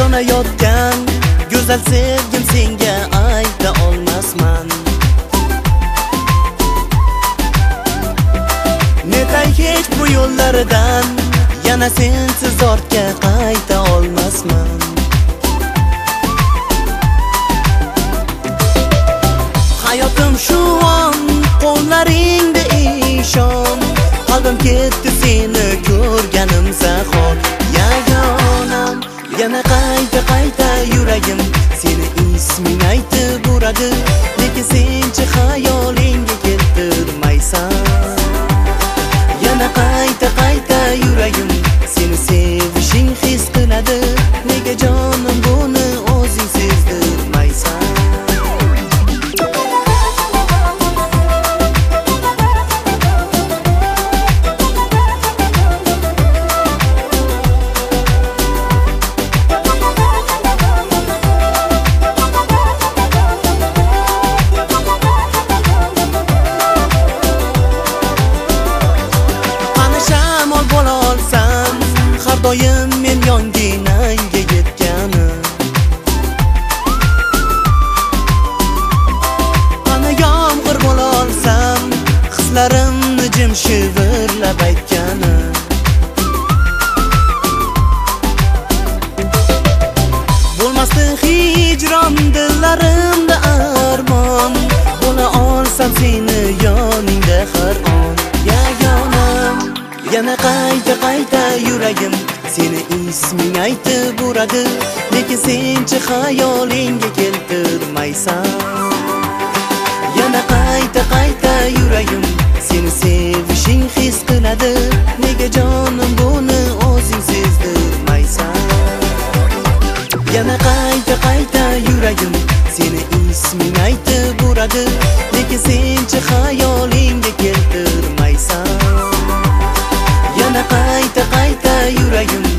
yonayotgan go'zal sevgim senga ayta olmasman. Netay hech bu yo'llaridan yana sensiz ortga qayta olmasman. Hayotim shu on qo'llaringda ishon, qalbim ketdi seni ko'rganim zahor. Yagonam yana qayta yuragim seni isming aytib uradi, lekin senchi xayolingga keltirmaysan. Yana qayta yuragim seni sevishing his qiladi, nega jonim buni o'zing sezdirmaysan. Doyim men yonginangga yetgani, ana yomg'ir bo'la olsam hislarimni jim shivirlab aytgani. Bo'lmasdi hijron dillarimda armon, bo'la olsam seni yoningda har on. Yagonam yana qayta yuragim seni isming aytib uradi, lekin senchi xayolingga keltirmaysan. Yana qayta yuragim seni sevishing his qiladi, nega jonim buni o'zing sezdirmaysan. Yana qayta yuragim seni isming aytib uradi, lekin senchi xayolingga keltirmaysan. Yana qayta yuragim